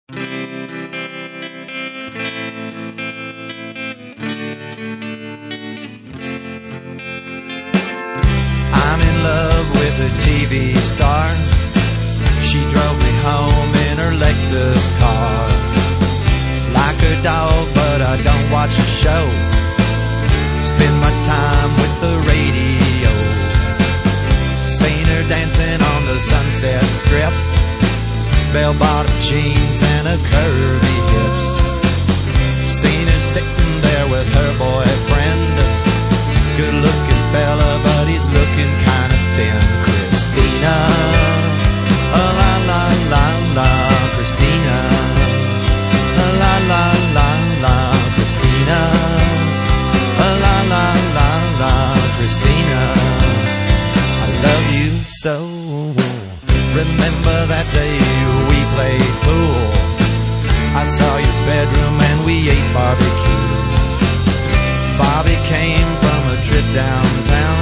I'm in love with a TV star. She drove me home in her Lexus car. Like her dog, but I don't watch the show. Spend my time with the radio. Seen her dancing on the Sunset Strip. Bell-bottom jeans and her curvy hips. Seen her sitting there with her boyfriend. Good-looking fella, but he's looking kind of thin. Christina, oh la la la la, Christina, oh la la la la, Christina, oh la la la la, Christina. I love you so. Remember that day we played pool? I saw your bedroom and we ate barbecue. Bobby came from a trip downtown,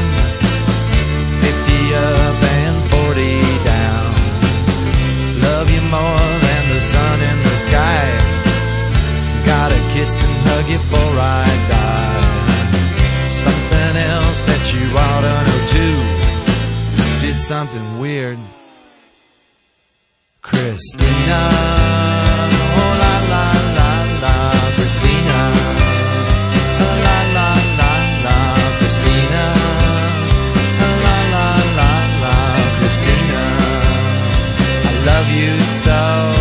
50 up and 40 down. Love you more than the sun in the sky. Gotta kiss and hug you before I die. Something else that you ought to know too. Did something weird. Christina, oh la la la la, Christina, oh la la la la, Christina, oh la la la la, Christina. I love you so.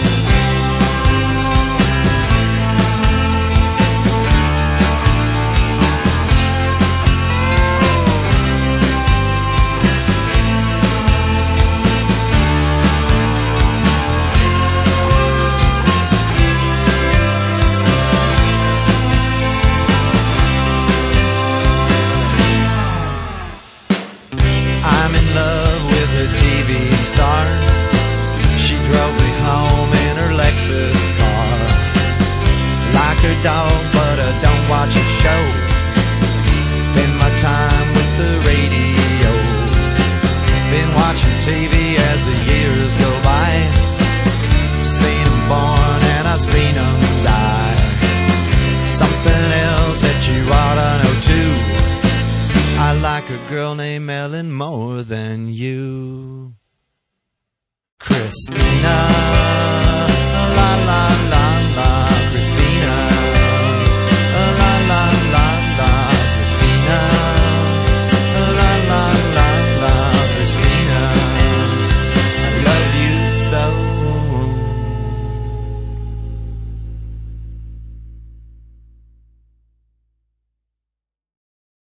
She drove me home in her Lexus car. Like her dog, but I don't watch a show. Spend my time with the radio. Been watching TV as the years go by. Seen them born and I've seen them die. Something else that you ought to know too. I like a girl named Ellen more than you. Christina.